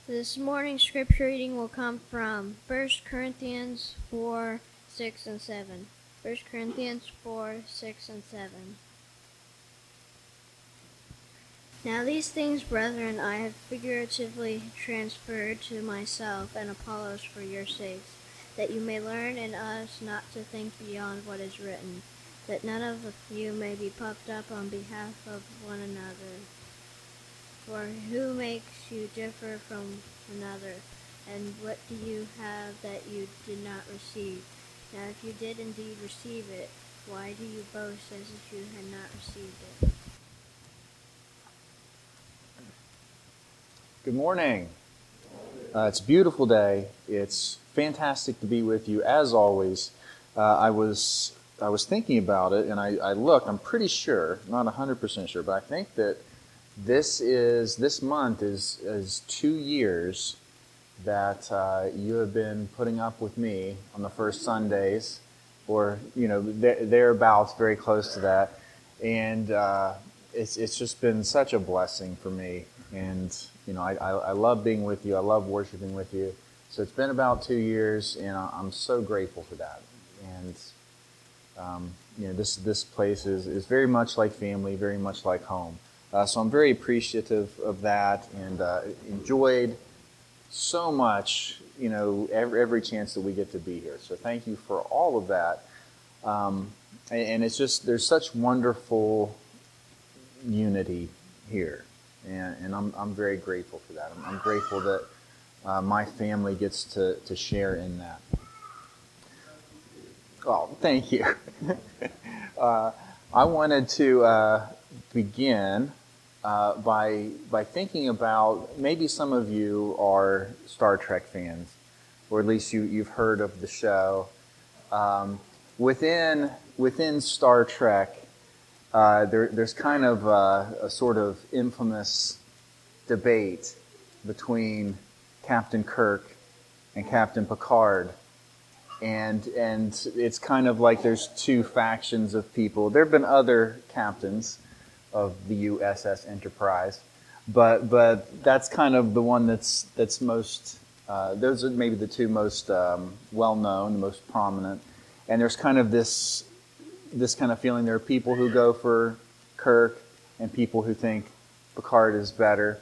This morning's scripture reading will come from 1 Corinthians 4, 6, and 7. 1 Corinthians 4, 6, and 7. Now these things, brethren, I have figuratively transferred to myself and Apollos for your sakes, that you may learn in us not to think beyond what is written, that none of you may be puffed up on behalf of one another. For who makes you differ from another? And what do you have that you did not receive? Now if you did indeed receive it, why do you boast as if you had not received it? Good morning. It's a beautiful day. It's fantastic to be with you as always. I was thinking about it, and I looked. I'm pretty sure, not 100% sure, but I think that this month is 2 years that you have been putting up with me on the first Sundays, or thereabouts, very close to that, and it's just been such a blessing for me. And I love being with you. I love worshiping with you. So it's been about 2 years, and I'm so grateful for that. And this place is very much like family, very much like home. So I'm very appreciative of that, and enjoyed so much, every chance that we get to be here. So thank you for all of that. And it's just, there's such wonderful unity here. And I'm very grateful for that. I'm grateful that my family gets to share in that. Oh, thank you. I wanted to begin by thinking about, maybe some of you are Star Trek fans, or at least you've heard of the show. Within Star Trek, there's kind of a sort of infamous debate between Captain Kirk and Captain Picard. And it's kind of like there's two factions of people. There have been other captains of the USS Enterprise, but that's kind of the one that's most. Those are maybe the two most well-known, the most prominent. And there's kind of this kind of feeling. There are people who go for Kirk and people who think Picard is better.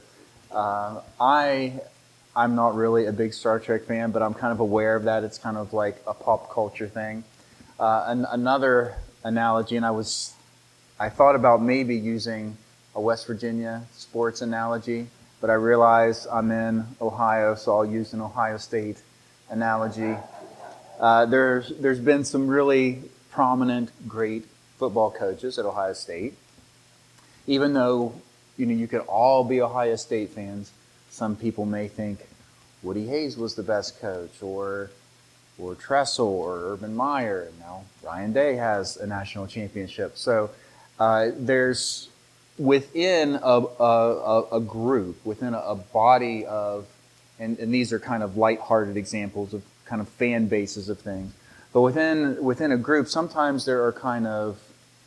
I'm not really a big Star Trek fan, but I'm kind of aware of that. It's kind of like a pop culture thing. Another analogy, and I thought about maybe using a West Virginia sports analogy, but I realized I'm in Ohio, so I'll use an Ohio State analogy. There's been some really prominent, great football coaches at Ohio State. Even though you could all be Ohio State fans, some people may think Woody Hayes was the best coach, or Tressel, or Urban Meyer. Now Ryan Day has a national championship. So there's within a group, within a body of, and these are kind of lighthearted examples of kind of fan bases of things. But within a group, sometimes there are kind of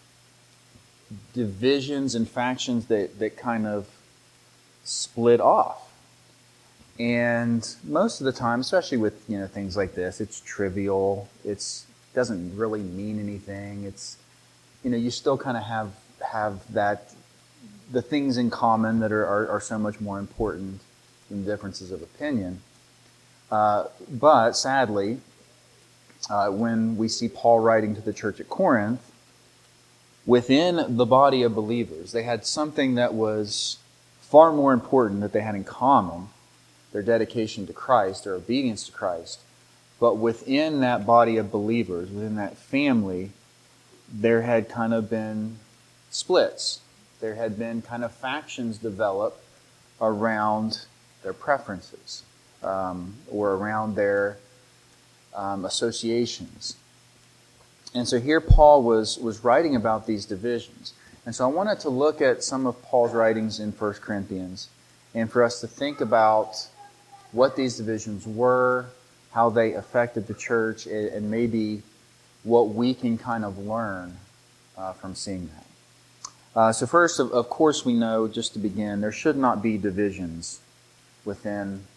divisions and factions that kind of split off. And most of the time, especially with things like this, it's trivial. It doesn't really mean anything. It's you still kind of have that, the things in common that are so much more important than differences of opinion. But sadly, when we see Paul writing to the church at Corinth, within the body of believers, they had something that was far more important that they had in common: their dedication to Christ, their obedience to Christ. But within that body of believers, within that family, there had kind of been splits. There had been kind of factions develop around their preferences, or around their associations. And so here Paul was writing about these divisions. And so I wanted to look at some of Paul's writings in 1 Corinthians, and for us to think about what these divisions were, how they affected the church, and maybe what we can kind of learn from seeing that. So first, of course, we know, just to begin, there should not be divisions within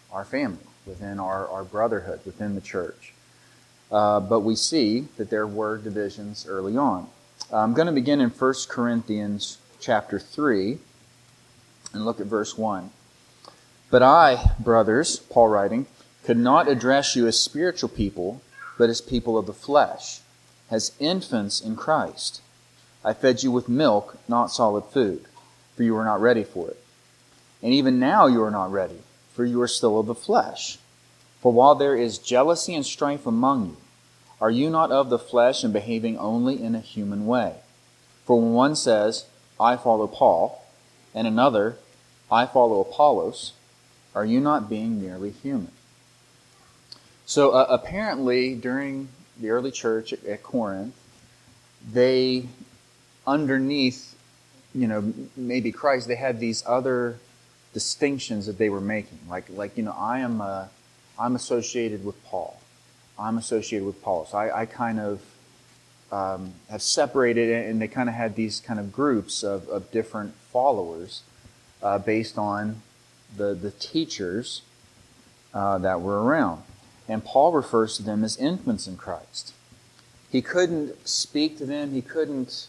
our family, within our brotherhood, within the church. But we see that there were divisions early on. I'm going to begin in 1 Corinthians chapter 3 and look at verse 1. But I, brothers, Paul writing, could not address you as spiritual people, but as people of the flesh, as infants in Christ. I fed you with milk, not solid food, for you were not ready for it. And even now you are not ready, for you are still of the flesh. For while there is jealousy and strife among you, are you not of the flesh and behaving only in a human way? For when one says, I follow Paul, and another, I follow Apollos, are you not being merely human? So apparently during the early church at Corinth, they, underneath, maybe Christ, they had these other distinctions that they were making. Like I'm associated with Paul. I'm associated with Paul. So I kind of have separated it, and they kind of had these kind of groups of different followers based on the teachers that were around. And Paul refers to them as infants in Christ. He couldn't speak to them. He couldn't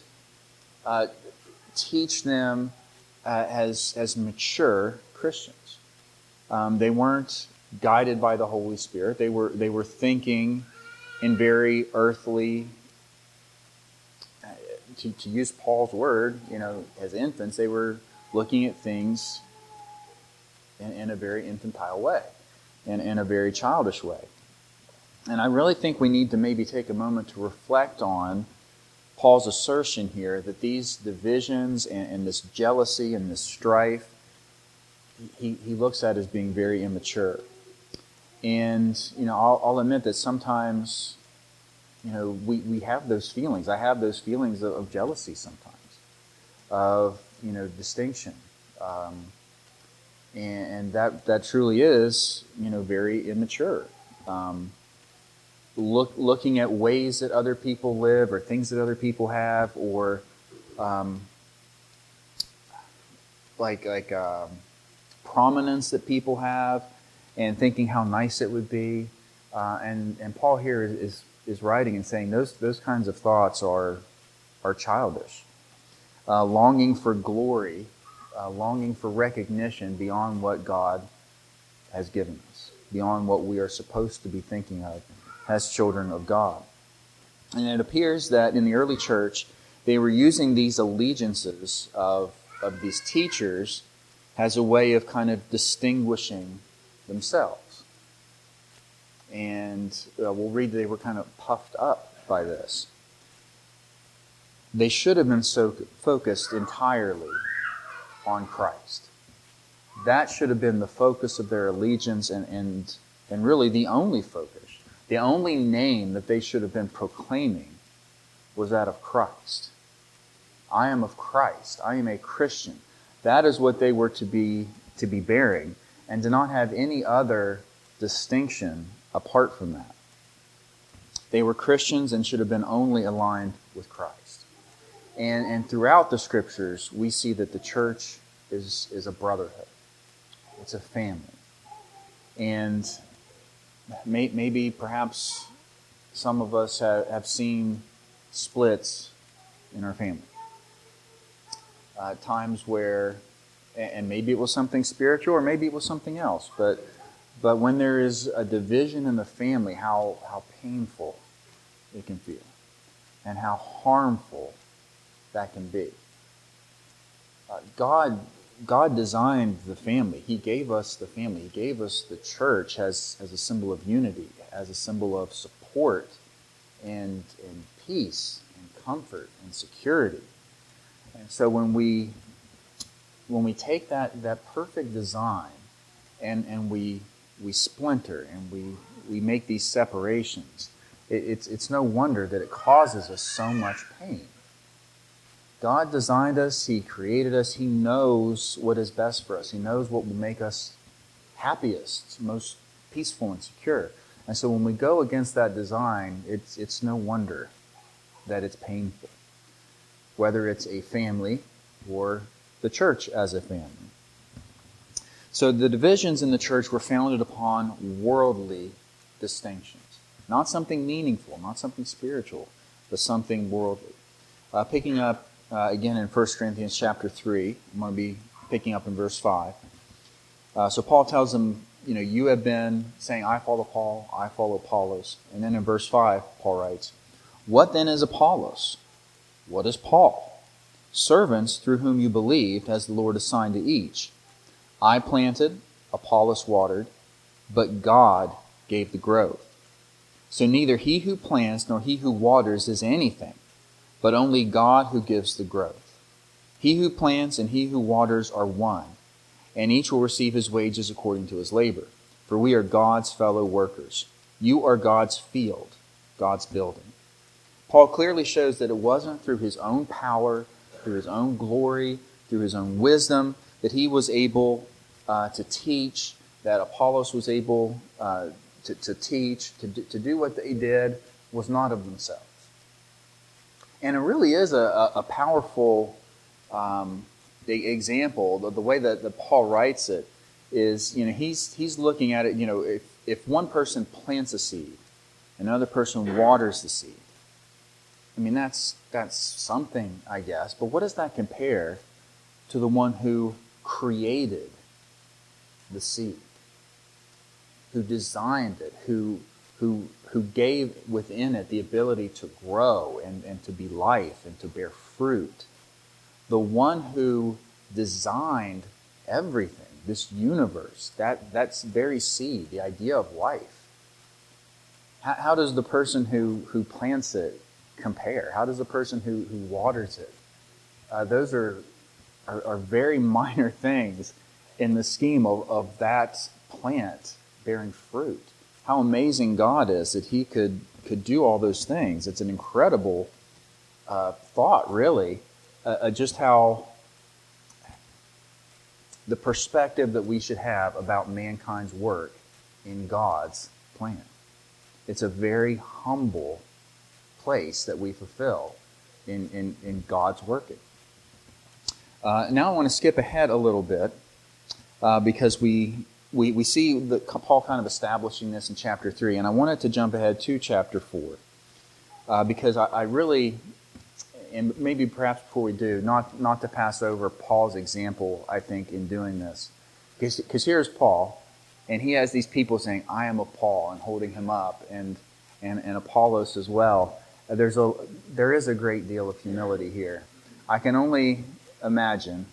teach them as mature Christians. They weren't guided by the Holy Spirit. They were thinking in very earthly, to use Paul's word, as infants, they were looking at things in a very infantile way, in a very childish way. And I really think we need to maybe take a moment to reflect on Paul's assertion here that these divisions and this jealousy and this strife, he looks at as being very immature. And, I'll admit that sometimes, we have those feelings. I have those feelings of jealousy sometimes, of, distinction. And that truly is, very immature. Looking at ways that other people live or things that other people have, or prominence that people have, and thinking how nice it would be. And Paul here is writing and saying those kinds of thoughts are childish. Longing for glory, longing for recognition beyond what God has given us, beyond what we are supposed to be thinking of as children of God. And it appears that in the early church, they were using these allegiances of these teachers as a way of kind of distinguishing themselves. And we'll read that they were kind of puffed up by this. They should have been so focused entirely on Christ. That should have been the focus of their allegiance and really the only focus. The only name that they should have been proclaiming was that of Christ. I am of Christ. I am a Christian. That is what they were to be bearing, and to not have any other distinction apart from that. They were Christians and should have been only aligned with Christ. And throughout the Scriptures, we see that the church is a brotherhood. It's a family. And maybe perhaps some of us have seen splits in our family. Times where, and maybe it was something spiritual or maybe it was something else, but when there is a division in the family, how painful it can feel and how harmful that can be. God designed the family. He gave us the family. He gave us the church as a symbol of unity, as a symbol of support and peace and comfort and security. And so when we take that perfect design and we splinter and we make these separations, it's no wonder that it causes us so much pain. God designed us. He created us. He knows what is best for us. He knows what will make us happiest, most peaceful and secure. And so when we go against that design, it's no wonder that it's painful, whether it's a family or the church as a family. So the divisions in the church were founded upon worldly distinctions. Not something meaningful, not something spiritual, but something worldly. Picking up again in 1 Corinthians chapter 3, I'm going to be picking up in verse 5. So Paul tells them, you have been saying, I follow Paul, I follow Apollos. And then in verse 5, Paul writes, what then is Apollos? What is Paul? Servants through whom you believed, as the Lord assigned to each. I planted, Apollos watered, but God gave the growth. So neither he who plants nor he who waters is anything, but only God who gives the growth. He who plants and he who waters are one, and each will receive his wages according to his labor. For we are God's fellow workers. You are God's field, God's building. Paul clearly shows that it wasn't through his own power, through his own glory, through his own wisdom, that he was able to teach, that Apollos was able to teach, to do what they did, was not of themselves. And it really is a powerful example. The way that Paul writes it is, he's looking at it, if one person plants a seed, another person waters the seed. I mean, that's something, I guess. But what does that compare to the one who created the seed, who designed it, who gave within it the ability to grow and to be life and to bear fruit? The one who designed everything, this universe, that's very seed, the idea of life. How does the person who plants it compare? How does the person who waters it? Those are very minor things in the scheme of that plant bearing fruit. How amazing God is that he could do all those things. It's an incredible thought, really, just how the perspective that we should have about mankind's work in God's plan. It's a very humble place that we fulfill in God's working. Now I want to skip ahead a little bit because we see Paul kind of establishing this in chapter 3, and I wanted to jump ahead to chapter 4 because I really, and maybe perhaps before we do, not to pass over Paul's example, I think, in doing this. Because here's Paul, and he has these people saying, I am of Paul, and holding him up, and Apollos as well. There is a great deal of humility here. I can only imagine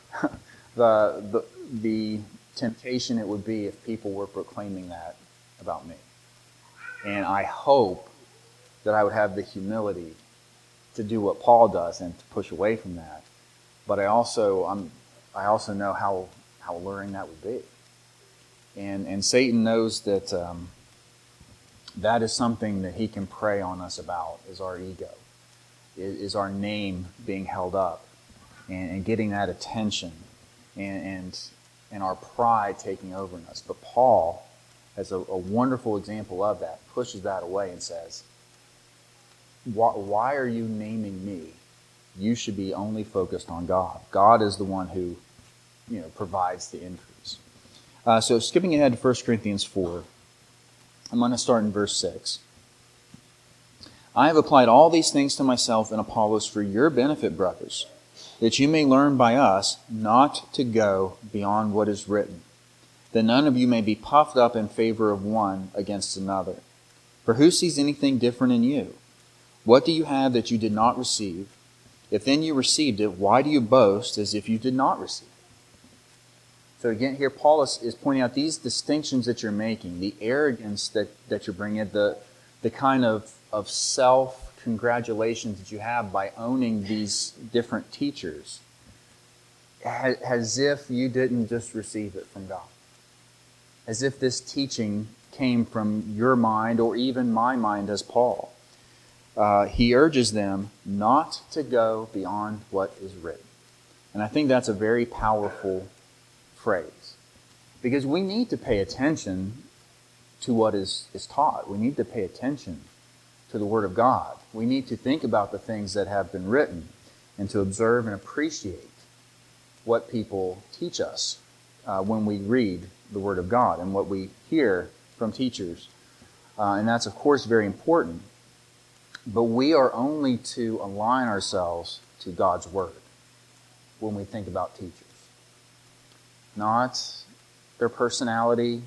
the temptation it would be if people were proclaiming that about me. And I hope that I would have the humility to do what Paul does and to push away from that. But I also know how alluring that would be. And Satan knows that that is something that he can prey on us about, is our ego, is our name being held up, and getting that attention, and our pride taking over in us. But Paul has a wonderful example of that, pushes that away and says, why are you naming me? You should be only focused on God. God is the one who provides the increase. So skipping ahead to 1 Corinthians 4, I'm going to start in verse 6. I have applied all these things to myself and Apollos for your benefit, brothers, that you may learn by us not to go beyond what is written, that none of you may be puffed up in favor of one against another. For who sees anything different in you? What do you have that you did not receive? If then you received it, why do you boast as if you did not receive it? So again, here Paul is pointing out these distinctions that you're making, the arrogance that you're bringing, the kind of self-congratulations that you have by owning these different teachers, as if you didn't just receive it from God. As if this teaching came from your mind or even my mind as Paul. He urges them not to go beyond what is written. And I think that's a very powerful phrase. Because we need to pay attention to what is taught. We need to pay attention to the Word of God. We need to think about the things that have been written and to observe and appreciate what people teach us when we read the Word of God and what we hear from teachers. And that's, of course, very important. But we are only to align ourselves to God's Word when we think about teachers. Not their personality,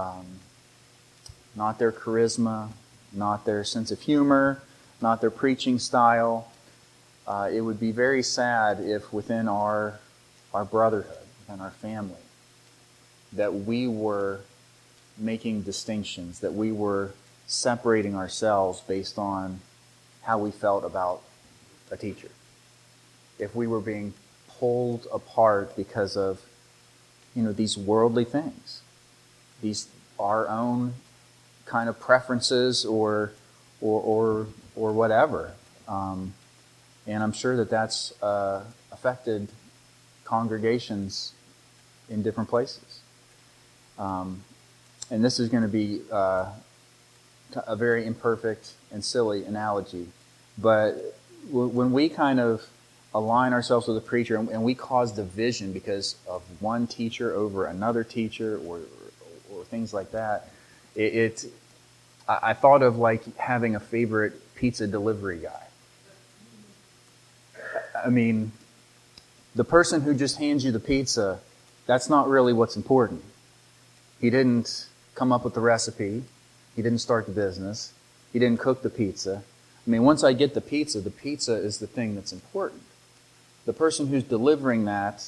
not their charisma, not their sense of humor, not their preaching style. It would be very sad if within our brotherhood, within our family, that we were making distinctions, that we were separating ourselves based on how we felt about a teacher. If we were being pulled apart because of, these worldly things, these our own kind of preferences or whatever. And I'm sure that that's affected congregations in different places. And this is going to be a very imperfect and silly analogy. But when we kind of align ourselves with a preacher and we cause division because of one teacher over another teacher or things like that, I thought of like having a favorite pizza delivery guy. I mean, the person who just hands you the pizza, that's not really what's important. He didn't come up with the recipe. He didn't start the business. He didn't cook the pizza. I mean, once I get the pizza is the thing that's important. The person who's delivering that,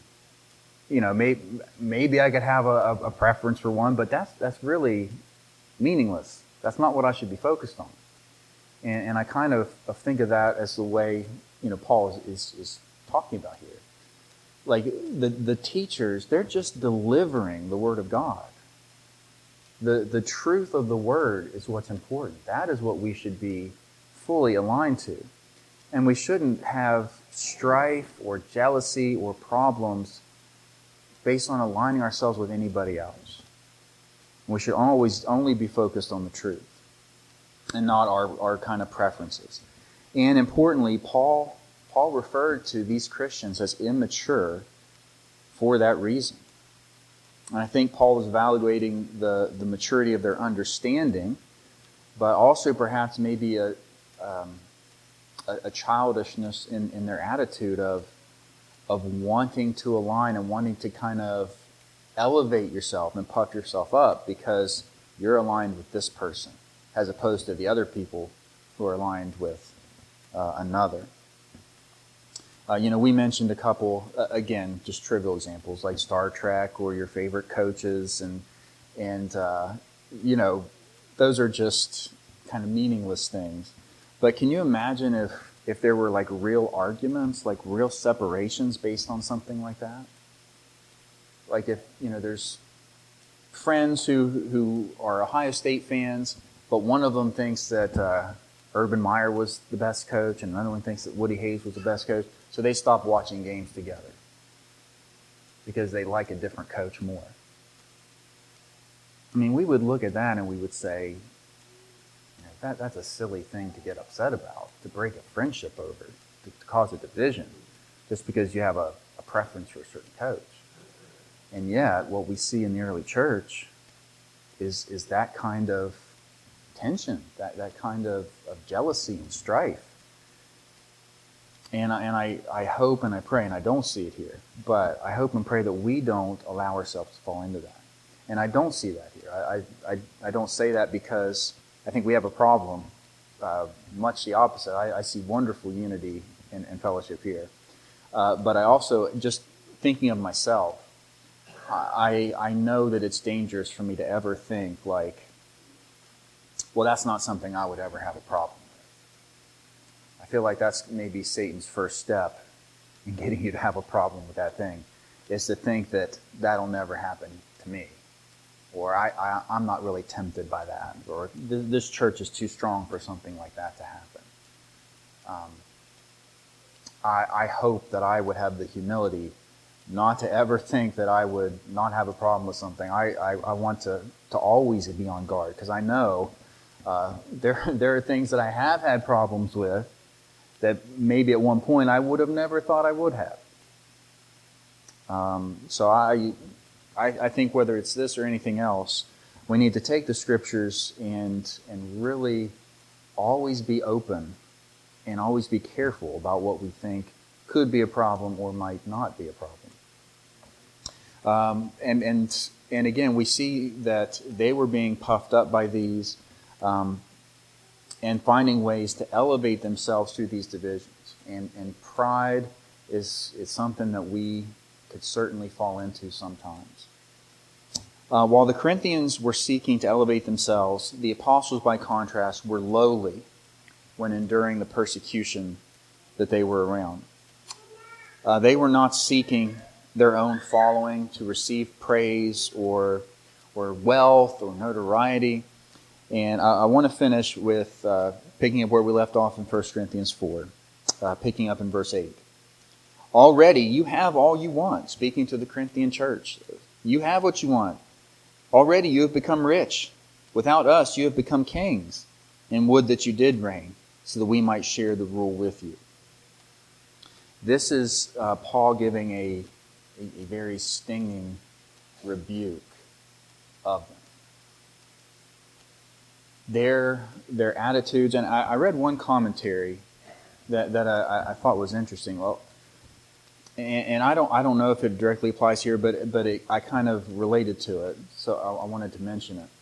maybe I could have a preference for one, but that's really meaningless. That's not what I should be focused on. And I kind of think of that as the way, Paul is talking about here. Like the teachers, they're just delivering the Word of God. The truth of the Word is what's important. That is what we should be fully aligned to. And we shouldn't have strife or jealousy or problems based on aligning ourselves with anybody else. We should always only be focused on the truth and not our kind of preferences. And importantly, Paul referred to these Christians as immature for that reason. And I think Paul is evaluating the maturity of their understanding, but also perhaps maybe a childishness in their attitude of wanting to align and wanting to kind of elevate yourself and puff yourself up because you're aligned with this person as opposed to the other people who are aligned with another. We mentioned a couple, again, just trivial examples like Star Trek or your favorite coaches and those are just kind of meaningless things. But can you imagine if there were like real arguments, like real separations based on something like that? Like if, there's friends who are Ohio State fans, but one of them thinks that Urban Meyer was the best coach and another one thinks that Woody Hayes was the best coach. So they stop watching games together because they like a different coach more. I mean, we would look at that and we would say, that's a silly thing to get upset about, to break a friendship over, to cause a division, just because you have a preference for a certain coach. And yet, what we see in the early church is that kind of tension, that kind of jealousy and strife. And I hope and I pray, and I don't see it here, but I hope and pray that we don't allow ourselves to fall into that. And I don't see that here. I don't say that because I think we have a problem. Much the opposite. I see wonderful unity and fellowship here. But I also, just thinking of myself, I know that it's dangerous for me to ever think like, well, that's not something I would ever have a problem with. I feel like that's maybe Satan's first step in getting you to have a problem with that thing, is to think that that'll never happen to me. Or I'm not really tempted by that. Or this church is too strong for something like that to happen. I hope that I would have the humility not to ever think that I would not have a problem with something. I want to always be on guard, because I know there are things that I have had problems with that maybe at one point I would have never thought I would have. So I think whether it's this or anything else, we need to take the Scriptures and really always be open and always be careful about what we think could be a problem or might not be a problem. And again, we see that they were being puffed up by these and finding ways to elevate themselves through these divisions. And pride is something that we could certainly fall into sometimes. While the Corinthians were seeking to elevate themselves, the apostles, by contrast, were lowly when enduring the persecution that they were around. They were not seeking their own following to receive praise or wealth or notoriety. And I want to finish with picking up where we left off in 1 Corinthians 4, picking up in verse 8. Already you have all you want, speaking to the Corinthian church. You have what you want. Already you have become rich. Without us you have become kings, and would that you did reign, so that we might share the rule with you. This is Paul giving a very stinging rebuke of them. Their attitudes, and I read one commentary that I thought was interesting. Well, and I don't know if it directly applies here, but I kind of related to it, so I wanted to mention it.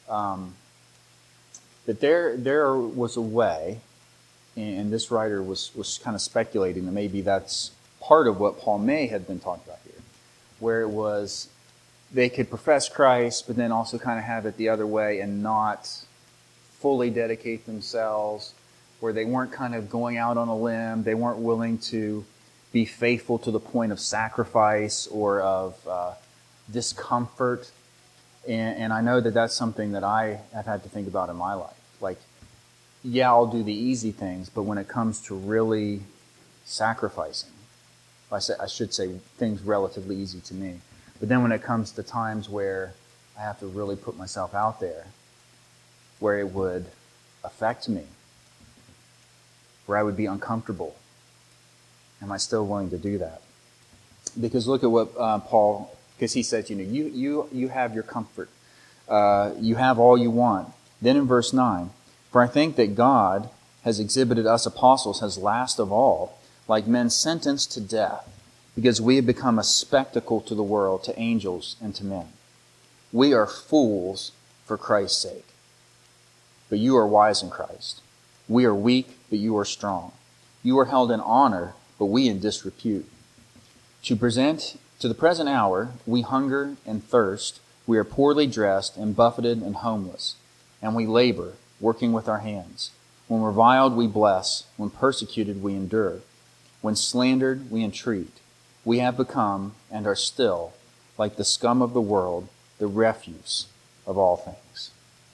That there was a way, and this writer was kind of speculating that maybe that's part of what Paul may have been talking about here, where it was they could profess Christ, but then also kind of have it the other way and not fully dedicate themselves, where they weren't kind of going out on a limb, they weren't willing to be faithful to the point of sacrifice or of discomfort. And I know that that's something that I have had to think about in my life. Like, yeah, I'll do the easy things, but when it comes to really sacrificing, I should say things relatively easy to me. But then when it comes to times where I have to really put myself out there, where it would affect me, where I would be uncomfortable, am I still willing to do that? Because look at what Paul, because he says, you have your comfort. You have all you want. Then in verse 9, for I think that God has exhibited us apostles as last of all, like men sentenced to death, because we have become a spectacle to the world, to angels and to men. We are fools for Christ's sake, but you are wise in Christ. We are weak, but you are strong. You are held in honor, but we in disrepute. To the present hour, we hunger and thirst. We are poorly dressed and buffeted and homeless. And we labor, working with our hands. When reviled, we bless. When persecuted, we endure. When slandered, we entreat. We have become, and are still, like the scum of the world, the refuse of all things.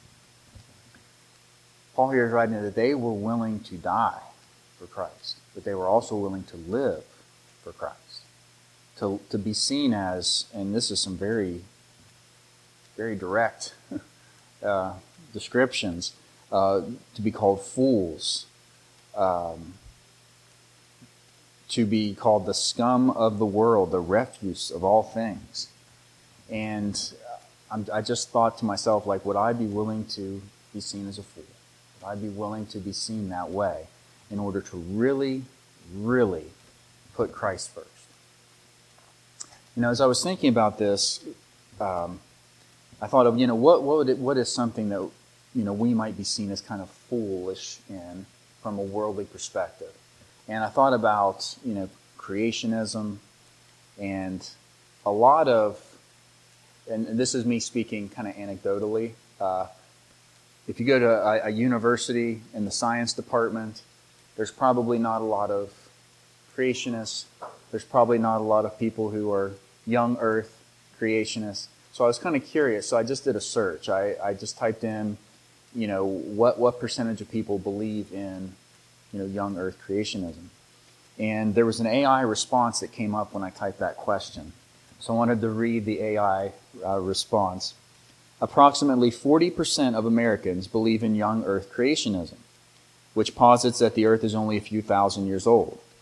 Paul here is writing that they were willing to die for Christ, but they were also willing to live for Christ. To be seen as, and this is some very, very direct descriptions, to be called fools, to be called the scum of the world, the refuse of all things. And I just thought to myself, like, would I be willing to be seen as a fool? Would I be willing to be seen that way in order to really, really put Christ first? As I was thinking about this, I thought of, what is something that, we might be seen as kind of foolish in from a worldly perspective. And I thought about, creationism and a lot of, and this is me speaking kind of anecdotally, if you go to a university in the science department, there's probably not a lot of creationists. There's probably not a lot of people who are young earth creationists. So I was kind of curious. So I just did a search. I just typed in, what percentage of people believe in, young earth creationism. And there was an AI response that came up when I typed that question. So I wanted to read the AI response. Approximately 40% of Americans believe in young earth creationism, which posits that the earth is only a few thousand years old.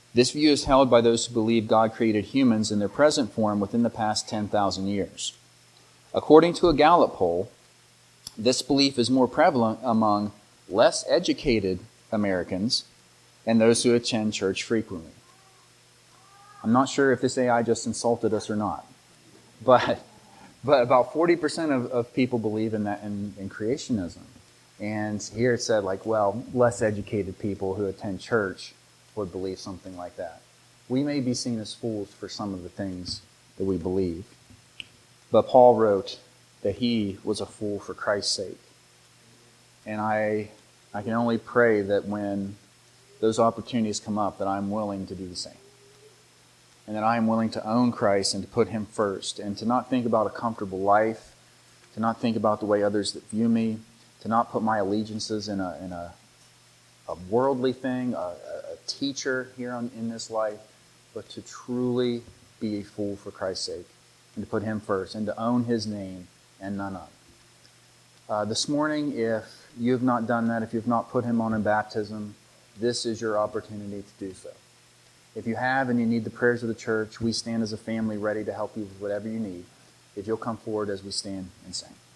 This view is held by those who believe God created humans in their present form within the past 10,000 years. According to a Gallup poll, this belief is more prevalent among less educated Americans and those who attend church frequently. I'm not sure if this AI just insulted us or not, but about 40% of people believe in that in creationism. And here it said, like, well, less educated people who attend church would believe something like that. We may be seen as fools for some of the things that we believe. But Paul wrote that he was a fool for Christ's sake. And I can only pray that when those opportunities come up, that I'm willing to do the same. And that I am willing to own Christ and to put him first, and to not think about a comfortable life, to not think about the way others that view me, to not put my allegiances in a worldly thing, a teacher here in this life, but to truly be a fool for Christ's sake, and to put him first, and to own his name and none other. This morning, if you have not done that, if you have not put him on in baptism, this is your opportunity to do so. If you have and you need the prayers of the church, we stand as a family ready to help you with whatever you need. If you'll come forward as we stand and sing.